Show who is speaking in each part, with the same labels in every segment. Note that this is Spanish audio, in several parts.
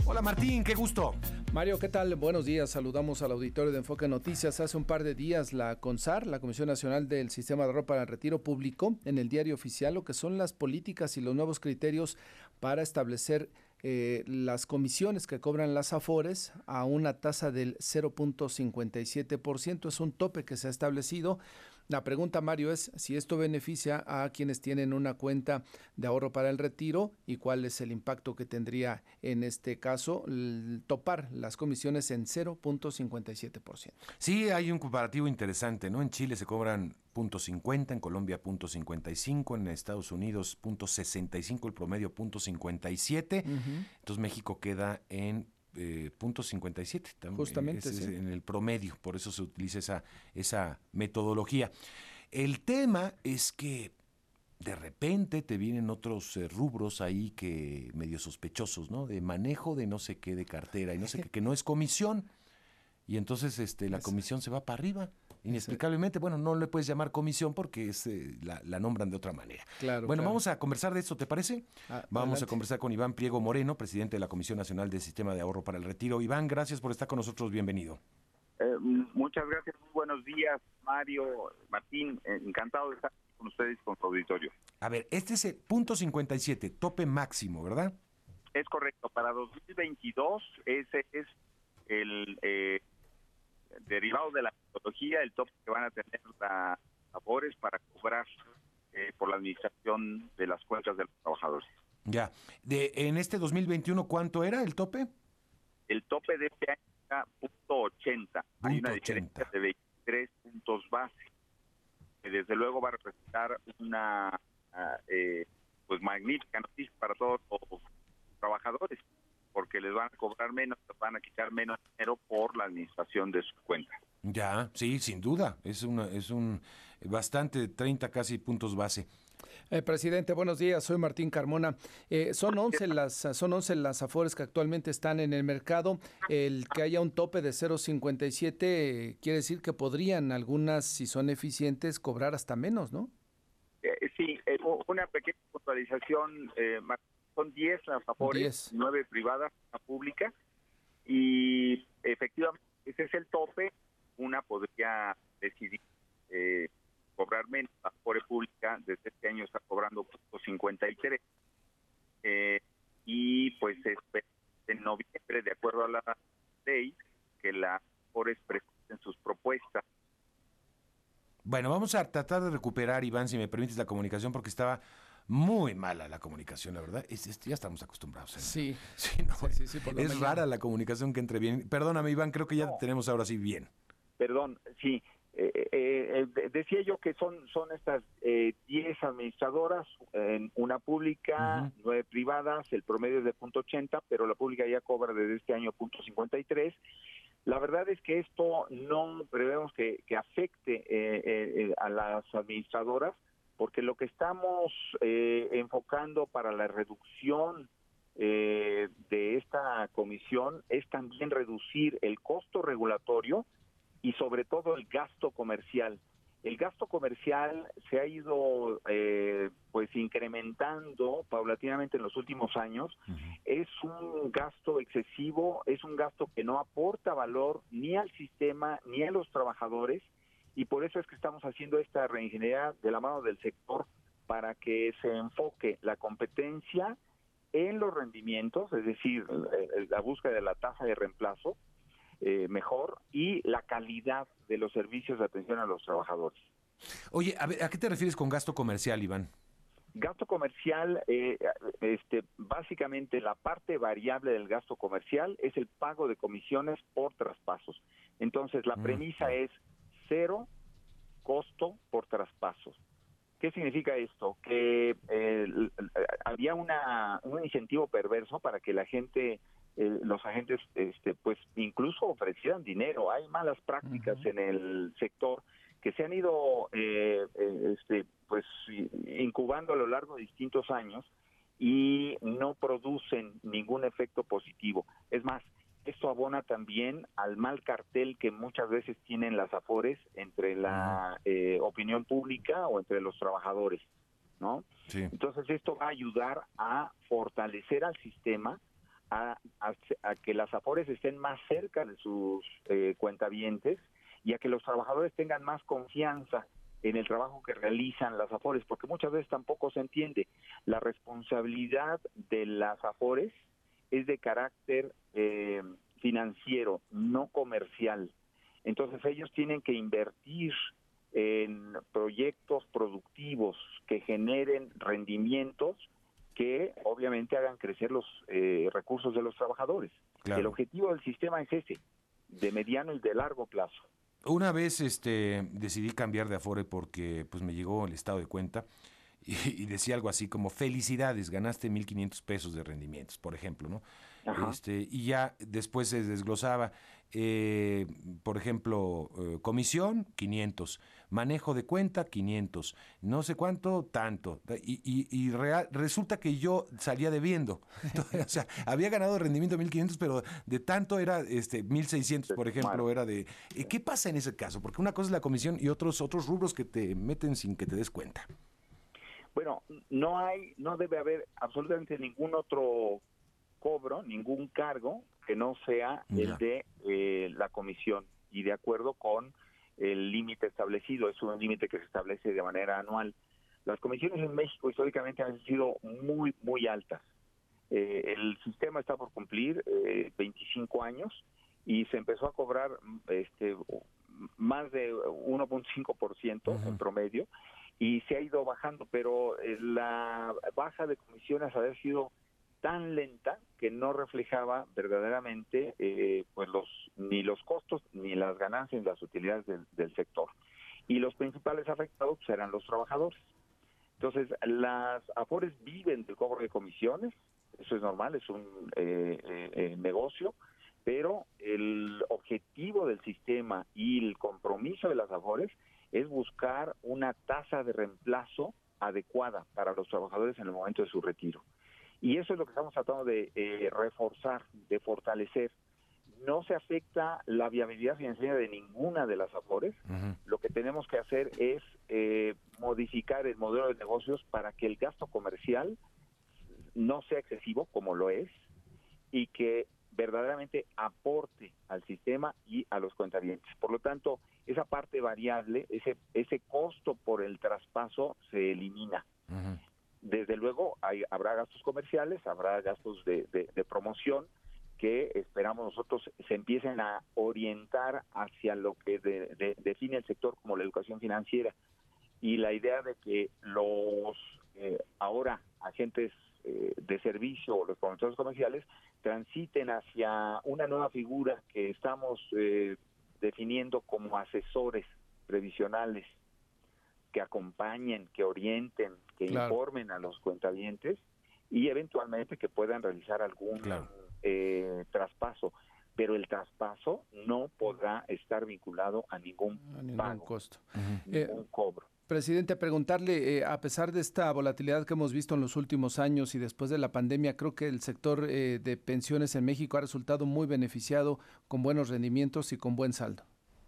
Speaker 1: Hola Martín, qué gusto.
Speaker 2: Mario, ¿qué tal? Buenos días. Saludamos al auditorio de Enfoque Noticias. Hace un par de días la CONSAR, la Comisión Nacional del Sistema de Ahorro para el Retiro, publicó en el Diario Oficial lo que son las políticas y los nuevos criterios para establecer las comisiones que cobran las AFORES a una tasa del 0.57%. Es un tope que se ha establecido. La pregunta, Mario, es si esto beneficia a quienes tienen una cuenta de ahorro para el retiro y cuál es el impacto que tendría en este caso topar las comisiones en 0.57%.
Speaker 1: Sí, hay un comparativo interesante, ¿no? En Chile se cobran 0.50, en Colombia 0.55, en Estados Unidos 0.65, el promedio 0.57. Entonces México queda en 0.57 también.
Speaker 2: Justamente,
Speaker 1: es
Speaker 2: sí.
Speaker 1: en el promedio, por eso se utiliza esa metodología. El tema es que de repente te vienen otros rubros ahí que medio sospechosos, ¿no? De manejo de no sé qué, de cartera y no sé qué, que no es comisión. Y entonces la comisión se va para arriba, inexplicablemente. Bueno, no le puedes llamar comisión porque la nombran de otra manera.
Speaker 2: Claro,
Speaker 1: bueno,
Speaker 2: claro.
Speaker 1: Vamos a conversar de esto, ¿te parece? Vamos
Speaker 2: Adelante.
Speaker 1: a conversar con Iván Priego Moreno, presidente de la Comisión Nacional del Sistema de Ahorro para el Retiro. Iván, gracias por estar con nosotros, bienvenido.
Speaker 3: Muchas gracias, muy buenos días, Mario, Martín, encantado de estar con ustedes y con su auditorio.
Speaker 1: A ver, este es el 0.57, tope máximo, ¿verdad?
Speaker 3: Es correcto, para 2022 ese es el derivado de la metodología, el tope que van a tener las AFORES para cobrar por la administración de las cuentas de los trabajadores.
Speaker 1: Ya, en este 2021, ¿cuánto era el tope?
Speaker 3: El tope de este año era 0.80, hay una diferencia de 23 puntos base, que desde luego va a representar una pues magnífica noticia para todos los trabajadores, porque les van a cobrar menos, les van a quitar menos dinero por la administración de su cuenta.
Speaker 1: Ya, sí, sin duda, es un bastante, 30 casi puntos base.
Speaker 2: Presidente, buenos días, soy Martín Carmona. Son 11 las AFORES que actualmente están en el mercado. El que haya un tope de 0.57 quiere decir que podrían algunas, si son eficientes, cobrar hasta menos, ¿no?
Speaker 3: Sí, una pequeña puntualización, son 10 las AFORES, 9 privadas, una pública, y efectivamente ese es el tope. Una podría decidir cobrar menos. La AFORE pública desde este año está cobrando 0.53, y pues en noviembre, de acuerdo a la ley, que las AFORES presenten sus propuestas.
Speaker 1: Bueno, vamos a tratar de recuperar, Iván, si me permites, la comunicación, porque estaba muy mala la comunicación, la verdad. Ya estamos acostumbrados.
Speaker 2: Sí.
Speaker 1: Sí, es rara la comunicación que entre bien. Perdóname, Iván, creo que ya te tenemos ahora sí bien.
Speaker 3: Perdón, sí. Decía yo que son estas 10 administradoras, una pública, 9 privadas, el promedio es de 0.80, pero la pública ya cobra desde este año 0.53. La verdad es que esto no prevemos que afecte a las administradoras, porque lo que estamos enfocando para la reducción de esta comisión es también reducir el costo regulatorio y sobre todo el gasto comercial. El gasto comercial se ha ido pues incrementando paulatinamente en los últimos años. Es un gasto excesivo, es un gasto que no aporta valor ni al sistema ni a los trabajadores, y por eso es que estamos haciendo esta reingeniería de la mano del sector para que se enfoque la competencia en los rendimientos, es decir, la búsqueda de la tasa de reemplazo mejor, y la calidad de los servicios de atención a los trabajadores.
Speaker 1: Oye, a ver, ¿a qué te refieres con gasto comercial, Iván?
Speaker 3: Gasto comercial, básicamente la parte variable del gasto comercial es el pago de comisiones por traspasos. Entonces, la premisa es 0 costo por traspasos. ¿Qué significa esto? Que había un incentivo perverso para que la gente, los agentes, pues incluso ofrecieran dinero. Hay malas prácticas en el sector que se han ido pues incubando a lo largo de distintos años y no producen ningún efecto positivo. Es más, esto abona también al mal cartel que muchas veces tienen las AFORES entre la opinión pública o entre los trabajadores, ¿no?
Speaker 1: Sí.
Speaker 3: Entonces esto va a ayudar a fortalecer al sistema, a que las AFORES estén más cerca de sus cuentavientes y a que los trabajadores tengan más confianza en el trabajo que realizan las AFORES, porque muchas veces tampoco se entiende. La responsabilidad de las AFORES es de carácter financiero, no comercial. Entonces ellos tienen que invertir en proyectos productivos que generen rendimientos que obviamente hagan crecer los recursos de los trabajadores. Claro. El objetivo del sistema es ese, de mediano y de largo plazo.
Speaker 1: Una vez decidí cambiar de Afore porque pues me llegó el estado de cuenta y decía algo así como: felicidades, ganaste 1,500 pesos de rendimientos, por ejemplo, ¿no? Y ya después se desglosaba, por ejemplo, comisión, 500, manejo de cuenta, 500, no sé cuánto, tanto. Y resulta que yo salía debiendo. Entonces, o sea, había ganado rendimiento 1,500, pero de tanto era 1,600, por ejemplo, era de... ¿Qué pasa en ese caso? Porque una cosa es la comisión y otros rubros que te meten sin que te des cuenta.
Speaker 3: Bueno, no debe haber absolutamente ningún otro cobro, ningún cargo que no sea el de la comisión, y de acuerdo con el límite establecido. Es un límite que se establece de manera anual. Las comisiones en México históricamente han sido muy, muy altas. El sistema está por cumplir 25 años y se empezó a cobrar más de 1.5% en promedio, y se ha ido bajando, pero la baja de comisiones había sido tan lenta que no reflejaba verdaderamente pues ni los costos, ni las ganancias, ni las utilidades del sector. Y los principales afectados pues, eran los trabajadores. Entonces, las AFORES viven del cobro de comisiones, eso es normal, es un negocio, pero el objetivo del sistema y el compromiso de las AFORES es buscar una tasa de reemplazo adecuada para los trabajadores en el momento de su retiro. Y eso es lo que estamos tratando de reforzar, de fortalecer. No se afecta la viabilidad financiera de ninguna de las AFORES. Lo que tenemos que hacer es modificar el modelo de negocios para que el gasto comercial no sea excesivo, como lo es, y que verdaderamente aporte al sistema y a los cuentavientes. Por lo tanto, esa parte variable, ese costo por el traspaso se elimina. Desde luego habrá gastos comerciales, habrá gastos de promoción que esperamos nosotros se empiecen a orientar hacia lo que define el sector como la educación financiera, y la idea de que los ahora agentes de servicio o los promotores comerciales transiten hacia una nueva figura que estamos definiendo como asesores previsionales, que acompañen, que orienten, que informen a los cuentavientes y eventualmente que puedan realizar algún traspaso. Pero el traspaso no podrá estar vinculado a ningún pago,
Speaker 2: costo,
Speaker 3: ningún cobro.
Speaker 2: Presidente, preguntarle, a pesar de esta volatilidad que hemos visto en los últimos años y después de la pandemia, creo que el sector de pensiones en México ha resultado muy beneficiado, con buenos rendimientos y con buen saldo.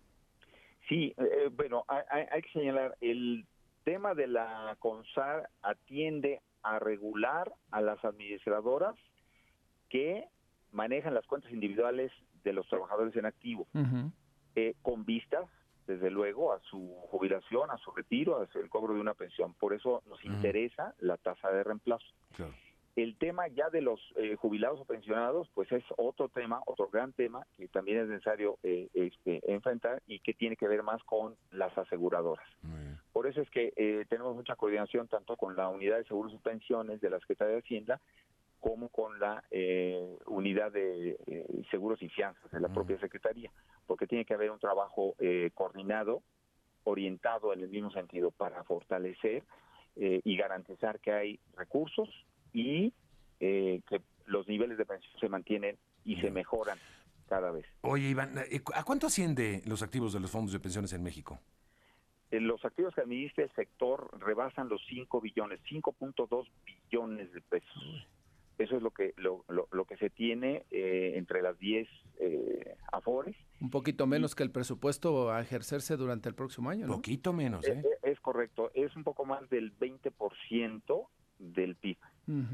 Speaker 3: Sí, bueno, hay que señalar, el tema de la CONSAR atiende a regular a las administradoras que manejan las cuentas individuales de los trabajadores en activo, con vistas, desde luego, a su jubilación, a su retiro, a el cobro de una pensión. Por eso nos interesa la tasa de reemplazo. Claro. El tema ya de los jubilados o pensionados, pues es otro tema, otro gran tema que también es necesario enfrentar y que tiene que ver más con las aseguradoras. Por eso es que tenemos mucha coordinación tanto con la Unidad de Seguros y Pensiones de la Secretaría de Hacienda como con la Unidad de Seguros y Fianzas de la propia Secretaría, porque tiene que haber un trabajo coordinado, orientado en el mismo sentido para fortalecer y garantizar que hay recursos y que los niveles de pensión se mantienen y se mejoran cada vez.
Speaker 1: Oye, Iván, ¿a cuánto asciende los activos de los fondos de pensiones en México?
Speaker 3: Los activos que administra el sector rebasan los 5 billones, 5.2 billones de pesos. Eso es lo que se tiene entre las 10 AFORES.
Speaker 2: Un poquito menos que el presupuesto a ejercerse durante el próximo año, ¿no?
Speaker 1: Poquito menos,
Speaker 3: Es correcto, es un poco más del 20% del PIB.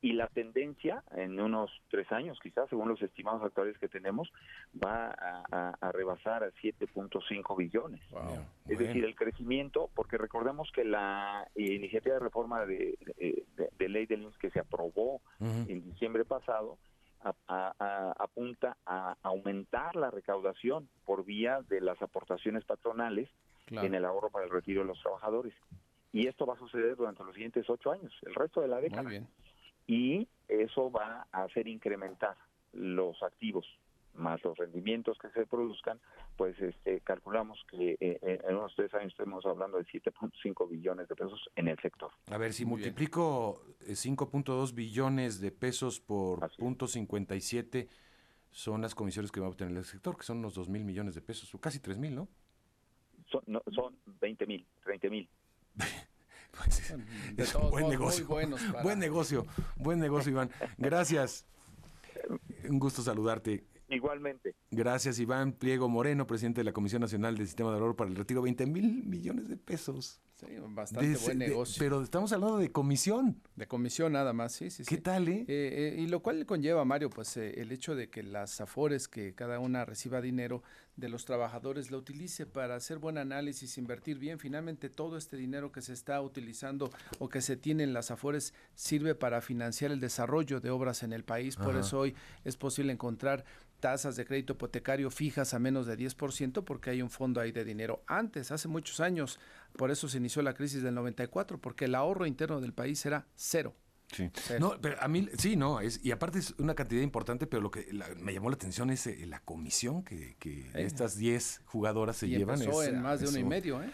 Speaker 3: y la tendencia en unos 3 años, quizás, según los estimados actuales que tenemos, va a rebasar a 7.5 billones.
Speaker 2: Wow.
Speaker 3: Es decir, el crecimiento, porque recordemos que la iniciativa de reforma de ley del IMSS que se aprobó en diciembre pasado apunta a aumentar la recaudación por vía de las aportaciones patronales en el ahorro para el retiro de los trabajadores. Y esto va a suceder durante los siguientes 8 años, el resto de la década.
Speaker 2: Muy bien.
Speaker 3: Y eso va a hacer incrementar los activos más los rendimientos que se produzcan, pues calculamos que en unos 3 años estamos hablando de 7.5 billones de pesos en el sector.
Speaker 1: A ver, si multiplico 5.2 billones de pesos por .57, son las comisiones que va a obtener el sector, que son unos 2,000 millones de pesos, o casi 3,000, ¿no?
Speaker 3: Son 20,000, 30,000.
Speaker 1: Pues es un buen negocio. Buen negocio, Iván. Gracias. Un gusto saludarte.
Speaker 3: Igualmente.
Speaker 1: Gracias, Iván Pliego Moreno, presidente de la Comisión Nacional del Sistema de Ahorro para el Retiro. 20,000 millones de pesos.
Speaker 2: Sí, bastante buen negocio.
Speaker 1: Pero estamos hablando de comisión.
Speaker 2: De comisión nada más, sí.
Speaker 1: ¿Qué tal,
Speaker 2: y lo cual conlleva, Mario, pues el hecho de que las AFORES, que cada una reciba dinero de los trabajadores, lo utilice para hacer buen análisis, invertir bien. Finalmente, todo este dinero que se está utilizando o que se tiene en las AFORES sirve para financiar el desarrollo de obras en el país. Por eso hoy es posible encontrar tasas de crédito hipotecario fijas a menos de 10% porque hay un fondo ahí de dinero. Antes, hace muchos años, por eso se inició la crisis del 94, porque el ahorro interno del país era cero.
Speaker 1: Sí. No, pero a mí, sí, no, y aparte es una cantidad importante, pero lo que me llamó la atención es la comisión que estas 10 jugadoras se llevan.
Speaker 2: Empezó en más de 1,5,